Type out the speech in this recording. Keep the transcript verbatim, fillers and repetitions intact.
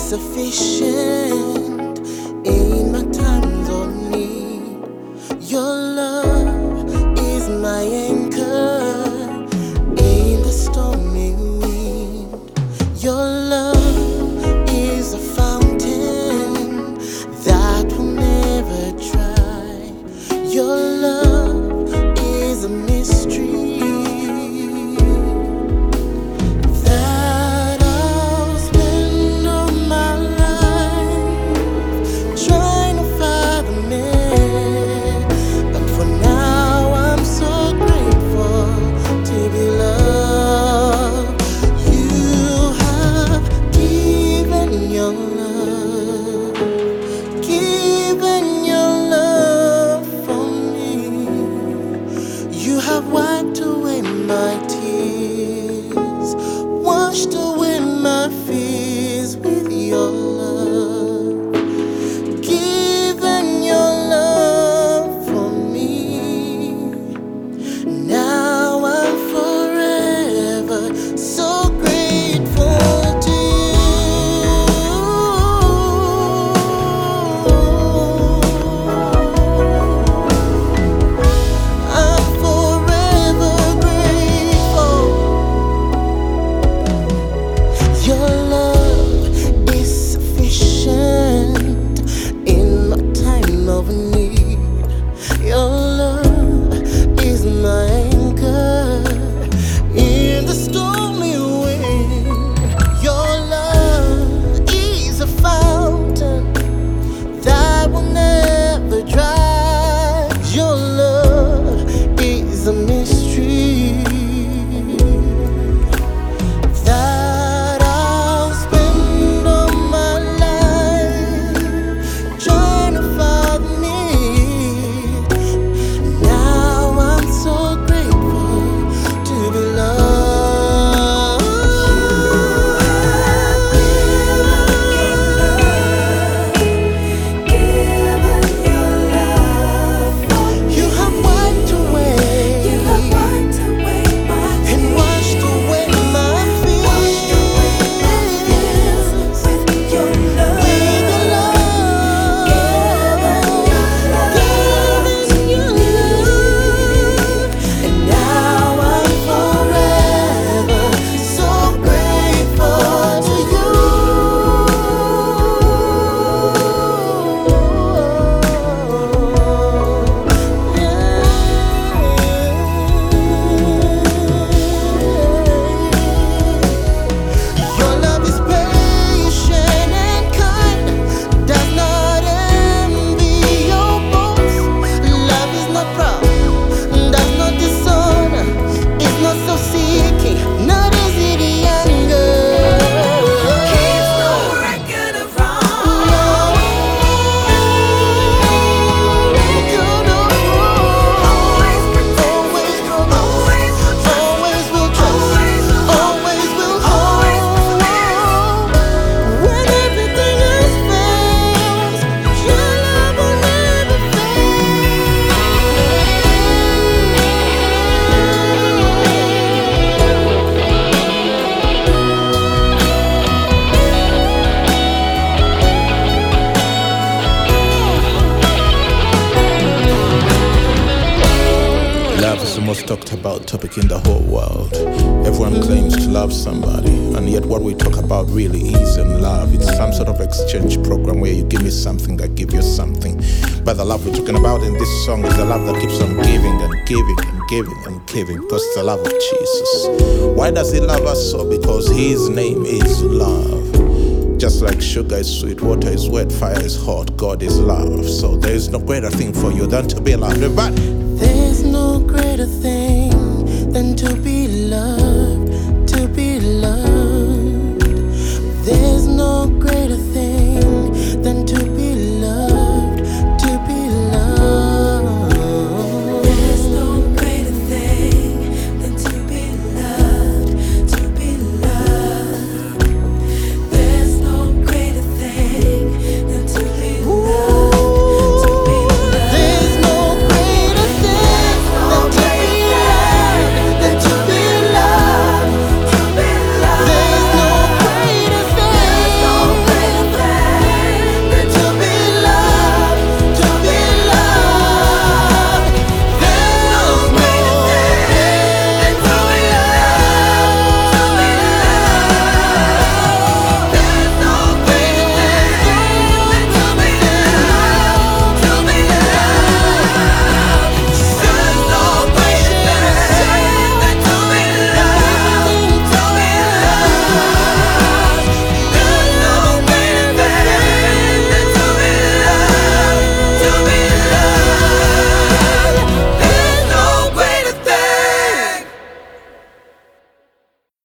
sufficient in my times of need. Your love is my anchor in the stormy wind. Your love is a fountain that will never dry. Your love is a mystery that I'll spend all my life trying to fathom it. But for now, I'm so grateful to be loved. You have given your love, given your love for me. You have wiped away my tears, washed away my fears with your love, given your love for me. Now I'm forever so grateful to you. I'm forever grateful. Your love is sufficient in my time of need. Your love is my anchor in the stormy wind. Your love is a fountain that will never dry. Your love is a mystery that I'll spend all my life trying to fathom it. Now I'm so grateful to be loved. You have wiped away and washed away my fears with your love. Given your love, and now I'm forever so grateful to you. Your love is patient and kind, does not envy your boast. Love is not proud, does not dishonor, is not self-seeking, not easily angered. Keeps no record of wrong. No record of wrong. Always protect, always always will trust, always will hold. When everything else fails, your love will never Love is the most talked about topic in the whole world. Everyone claims to love somebody, and yet what we talk about really isn't love. It's some sort of exchange program where you give me something, I give you something. But the love we're talking about in this song is the love that keeps on giving and giving and giving and giving, because it's the love of Jesus. Why does he love us so? Because his name is love. Just like sugar is sweet, water is wet, fire is hot, God is love. So there is no greater thing for you than to be loved. But There's no greater thing than to be loved.